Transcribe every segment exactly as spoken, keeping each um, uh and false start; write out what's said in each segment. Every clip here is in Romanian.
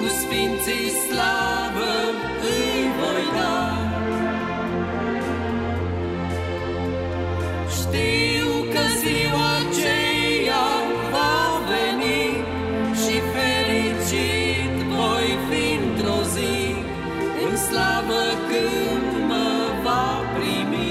sfinții slavă îi voi da. Știu că ziua aceea va veni și fericit voi fi într-o zi, în slavă când mă va primi.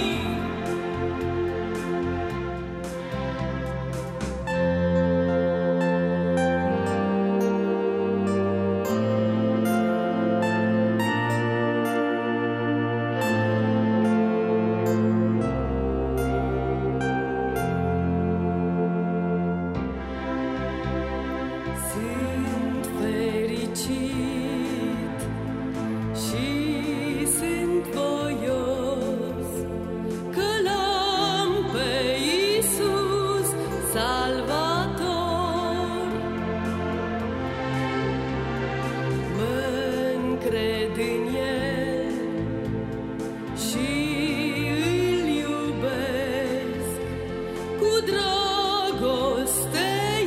Sunt fericit și sunt voios că l-am pe Iisus Salvator. Mă-ncred în El și îl iubesc cu dragoste.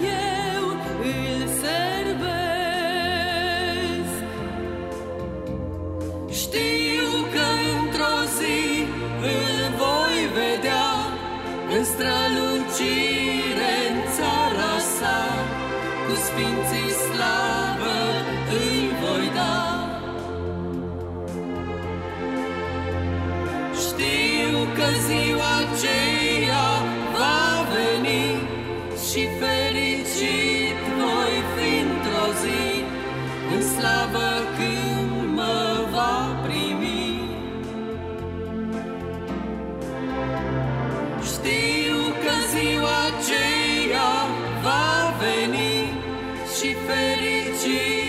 Știu că într-o zi îl voi vedea în strălucire în țara sa, cu sfinții slavă îi voi da. Știu că ziua aceea va veni și fericit voi fi într-o zi, în slavă când mă va primi. Știu că ziua aceea va veni și fericit